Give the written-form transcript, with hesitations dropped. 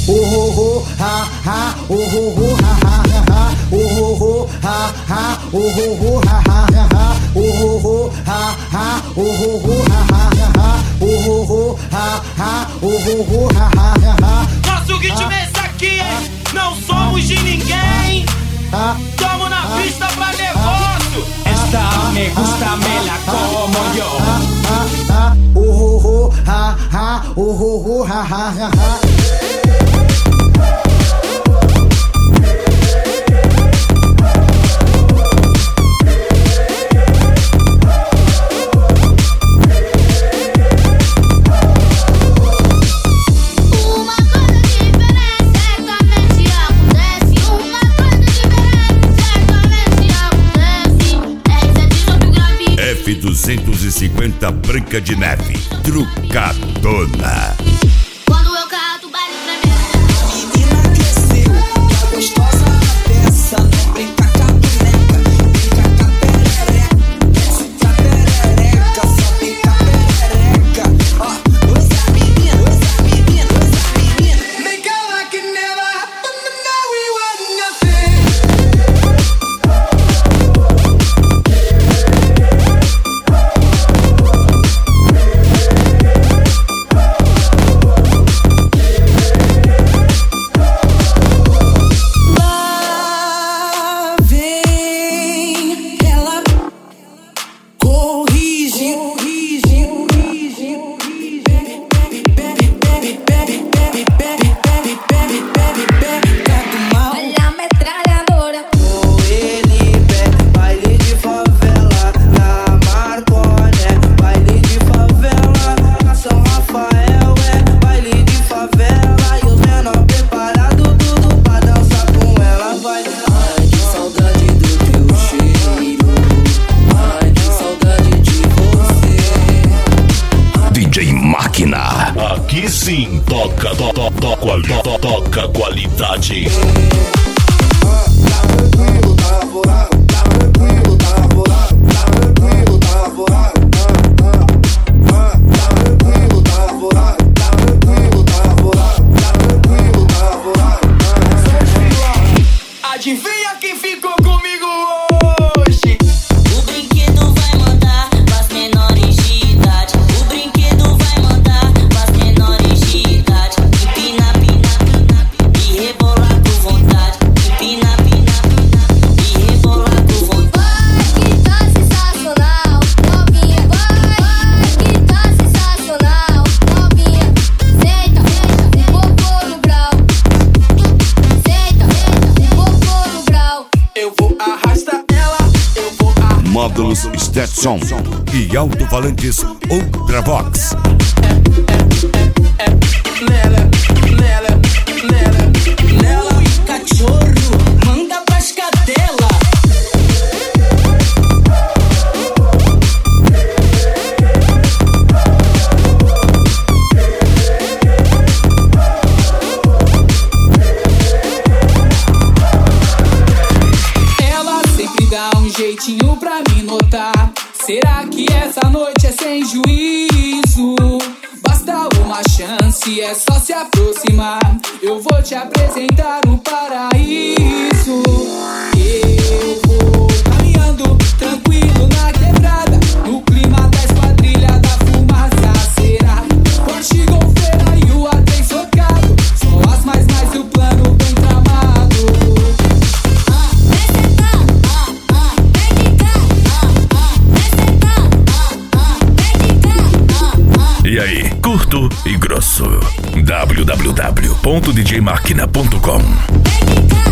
oh ho ho ha ha, oh ho ho ha ha ha, oh ho ho ha ha, oh ho ho ha ha ha, oh ho ho ha ha, oh ho ho ha ha, oh ho ho ha ha, oh ho ho ha ha. Nosso ritmo é esse aqui, hein? Não somos de ninguém. Tamo na pista pra negócio. Esta me gusta, me la como yo. Oh ho ho ha ha, oh ho ho ha ha ha. F250 Branca de Neve, trucadona. Quando eu canto, baile pra mim. Menina cresceu, tá gostosa a peça. Não brinca com a boneca, brinca com a perereca. Desce pra perereca, só pica perereca. Ó, usa menina, usa menina, usa menina. Make it like it never happened, but now we want nothing. Aqui sim, toca qualidade. Adivinha quem ficou comigo hoje? O brinquedo vai mandar pras menores de idade. O brinquedo vai mandar pras menores de idade. Empina, pina, pina, e rebolar com vontade. Empina, pina, pina, e rebolar com vontade. Vai que tá sensacional, novinha. Vai que tá sensacional, novinha. Senta, popô no brau. Senta, popô no brau. Eu vou arrastar ela, eu vou arrastar. Módulos Stetson e alto-falantes Ultravox. Nela, nela, nela, nela. Ui, cachorro, manda pras cadela. Ela sempre dá um jeitinho pra me notar. Será que essa noite é sem juízo? Basta uma chance, é só se aproximar. Eu vou te apresentar o paraíso. Eu vou caminhando tranquilo na quebrada, no clima da esquadrilha da fumaça acelerada. Portigo, feira e o atrem socado, só as mais e o plano bem tramado. E aí, curto e grosso. www.djmakina.com